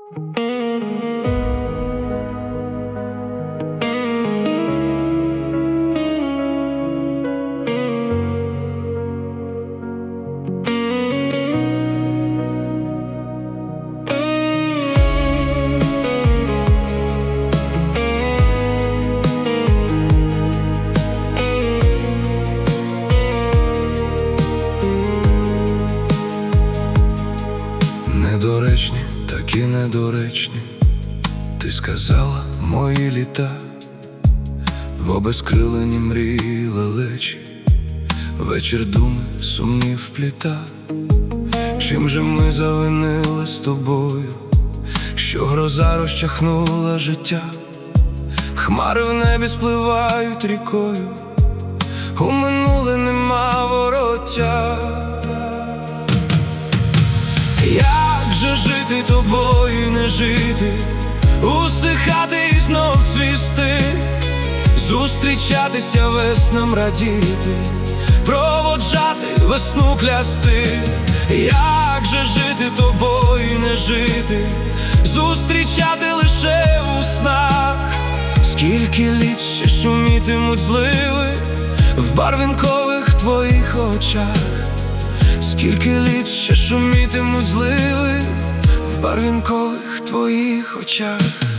Недоречні, такі недоречні, ти сказала мої літа, в обезкрилені мрії лелечі, вечір думи сумні впліта. Чим же ми завинили з тобою, що гроза розчахнула життя? Хмари в небі спливають рікою, у минуле нема вороття. Як же жити тобою, не жити, усихати і знов цвісти, зустрічатися, веснам радіти, проводжати, весну клясти. Як же жити тобою, не жити, зустрічати лише у снах? Скільки літ ще шумітимуть зливи в барвінкових твоїх очах? Скільки літ ще шумітимуть зливи в барвінкових твоїх очах?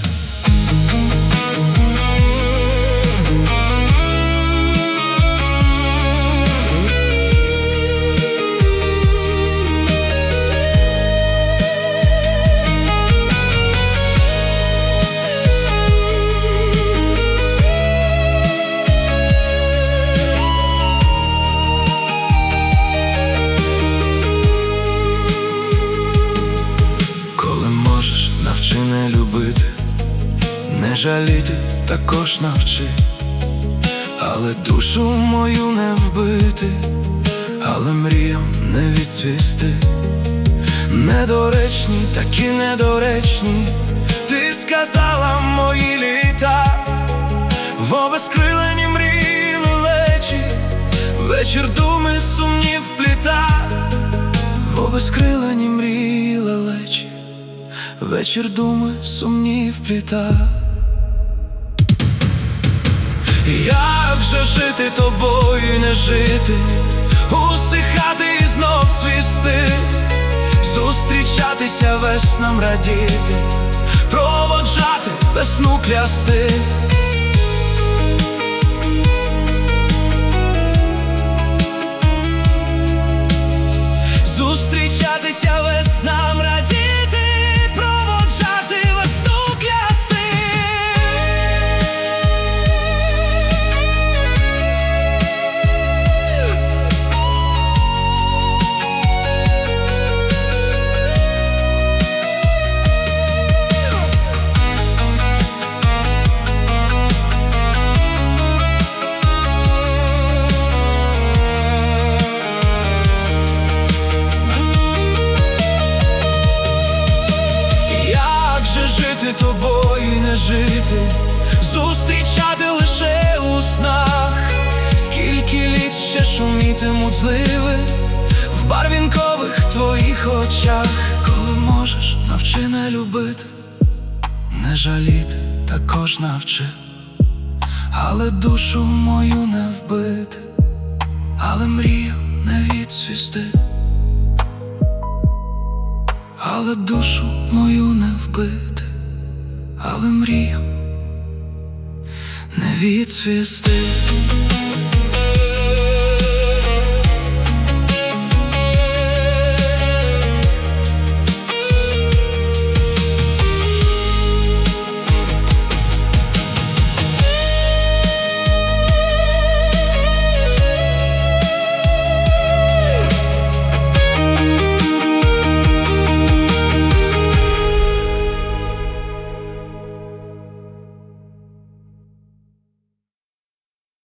Навчи не любити, не жаліти також навчи, але душу мою не вбити, але мріям не відцвісти. Недоречні, такі недоречні, ти сказала мої літа, в обезкрилені мрії лелечі, вечір думи сумні впліта. В обезкрилені мрії лелечі, вечір думи сумні впліта. Як же жити тобою, не жити, усихати і знов цвісти, зустрічатися, веснам радіти, проводжати, весну клясти. Зустрічатися, веснам радіти, тобою не жити, зустрічати лише у снах. Скільки літ ще шумітимуть зливи в барвінкових твоїх очах? Коли можеш, навчи не любити, не жаліти також навчи, але душу мою не вбити, але мріям не відцвісти, але душу мою не вбити, але мріям не відцвісти.